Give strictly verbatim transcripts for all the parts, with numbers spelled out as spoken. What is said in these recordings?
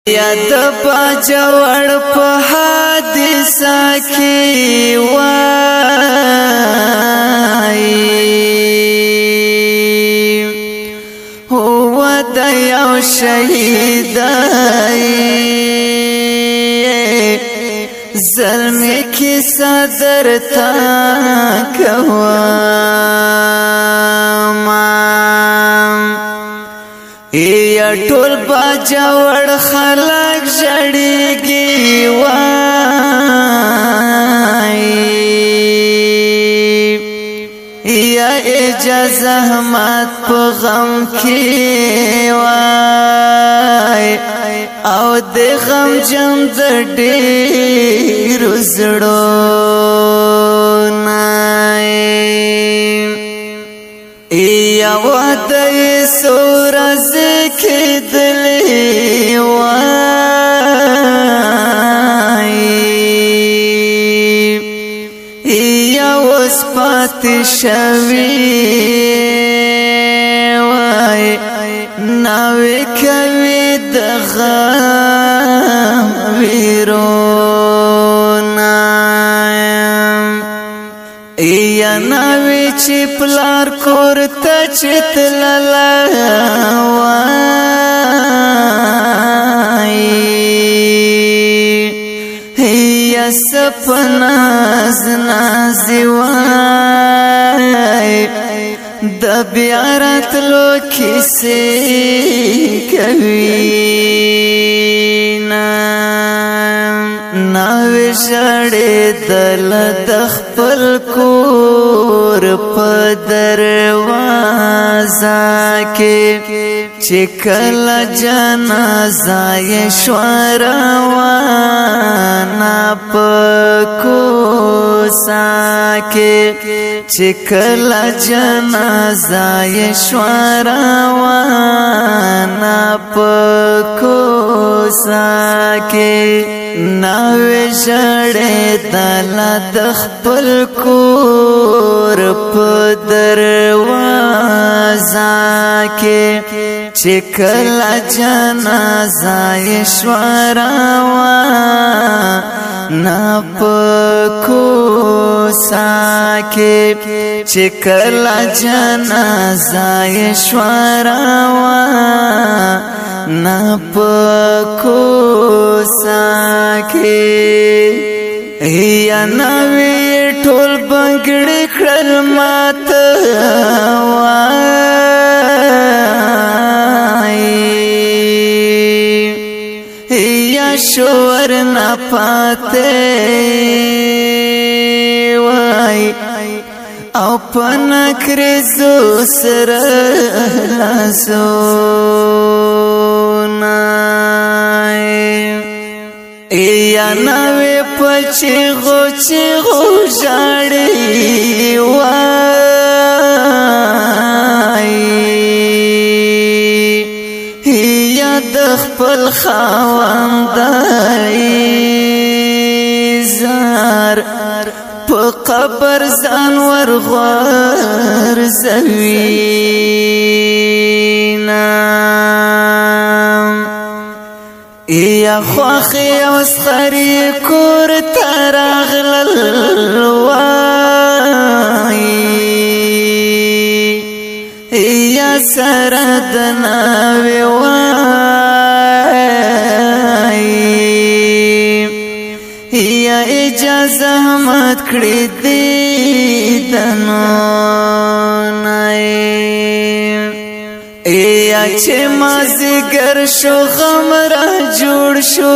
یاد باجوړ په حادثه کې وای هو د یو شهید زلمی کی صدر تا کوام یا ټول باجوړ خلک جړېږي وای یا اجازه احمد په غم کې وای او د غم جام د ډېرو زړو یا وعده سورز کېدلې وای یا اوس پاتې شوي وای ناوې کوي د غم ویرونه یا ناوې چې پلار کور ته چې تلله وای یا سپناز نازي وای د بیا راتلو کیسې کوي ناوې ژړېدل د خپل کور په دروازه کې چې کله جنازه یې شوه روانه په کوڅه کې چې کله جنازه یې شوه روانه په کوڅه کې ناوې ژړېدل د خپل کور په دروازه کې چې کله جنازه یې شوه روانه په کوڅه کې چې کله جنازه یې شوه روانه په کوڅه کې یا ناوې ټول بنګړې کړل ماته وای یا شور نه پاتې وای او پنکرزو سره لاسونه یا ناوې په چیغو چیغو ژاړي وای یا د خپل خاوند زار په قبر ځان ورغورځوي یا خوخي او سخري کور ته راغلل وای یا سره د ناوې وای یا اجازه احمد کړې دې دنونای یا چې مازیګر شو غم را جوړ شو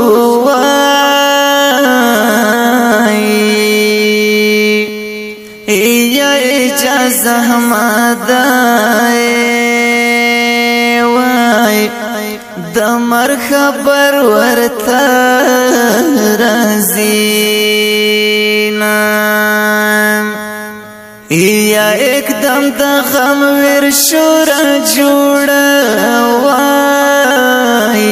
وای یا اجازه احمد وای د مر خبر ورته راځي یا اکدم د غم ور شور جوړ وای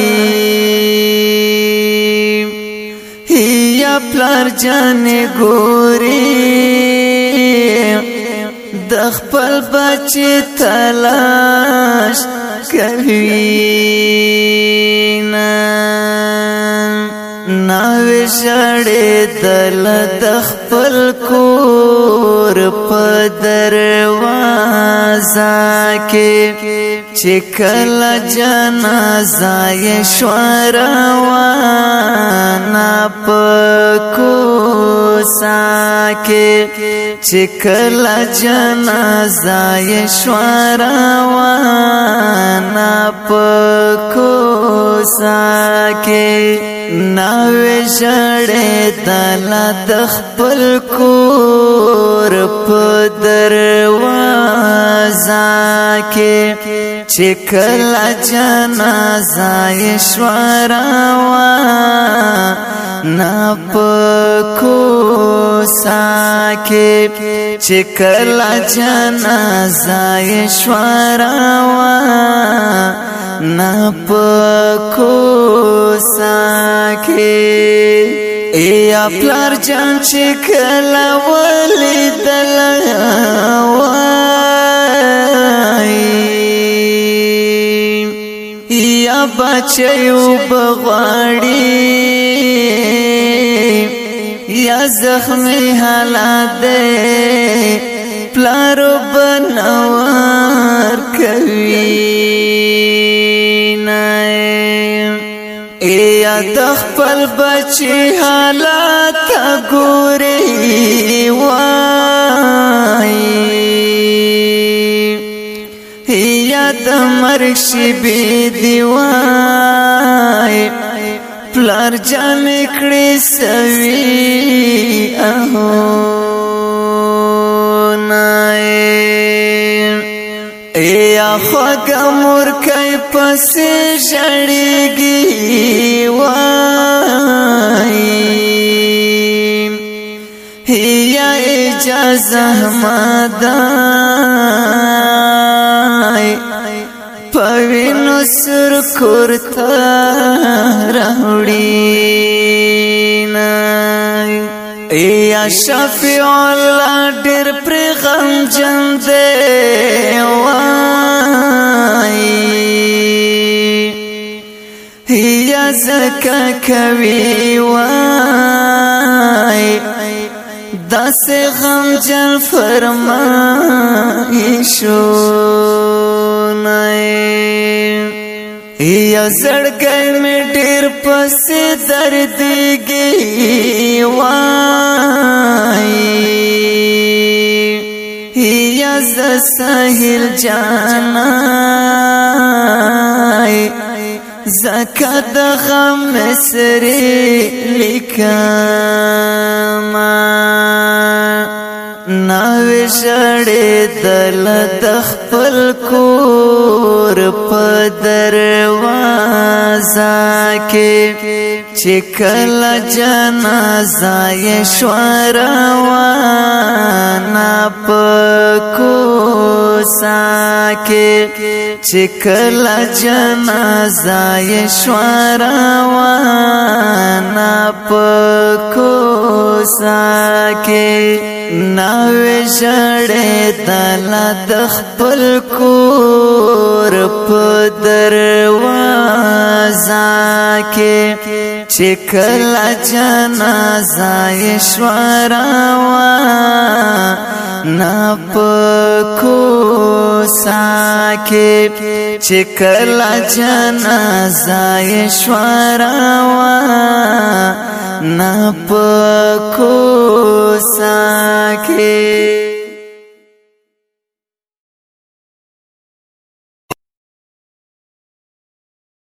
یا پلار جان ګوري د خپل بچی تلاش کوي ناوی شړې دل د خپل کور په دروازه کې چې کله جنازه یې شوه روانه په کوڅه کې چې کله جنازه یې شوه روانه په کوڅه کې ناوی شړې دله د خپل کور په دروازه کې چې کله جنازه یې شوه روانه په کوڅه کې چې کله جنازه یې شوه روانه په کوڅه کې یا پلار جان چې کله ولیدل یا بچیو بغواړي یا زخمی حالات دے پلارو بنوار کوي یا دخپل بچی حالات گوری وائی یا دمرک شبی دیوائی پلار جان کړي سوي اهو نای یا خوګه مور کای پس جړېږي وای یا اجازه مدای پوینو سر کورتا راوړي نای یا شفیع الله ډېر پر غم جن دې وای یا زکه کوي وای داس غم جن فرمایشو یا زړګی مې ډېر پسې دردېږي وای یا زه سهیل جانای زکه د غم مصرې لیکمه ناوی شړې دله د خپل کور په دروازه کې چې کله جنازه یې شوه روانه په کوڅه کې چې کله جنازه یې شوه روانه په کوڅه کې ناوی شړې دله د خپل کور په دروازه کې چې کله جنازه یې شوه روانه په کوڅه کې چې کله جنازه یې شوه روانه په کوڅه کې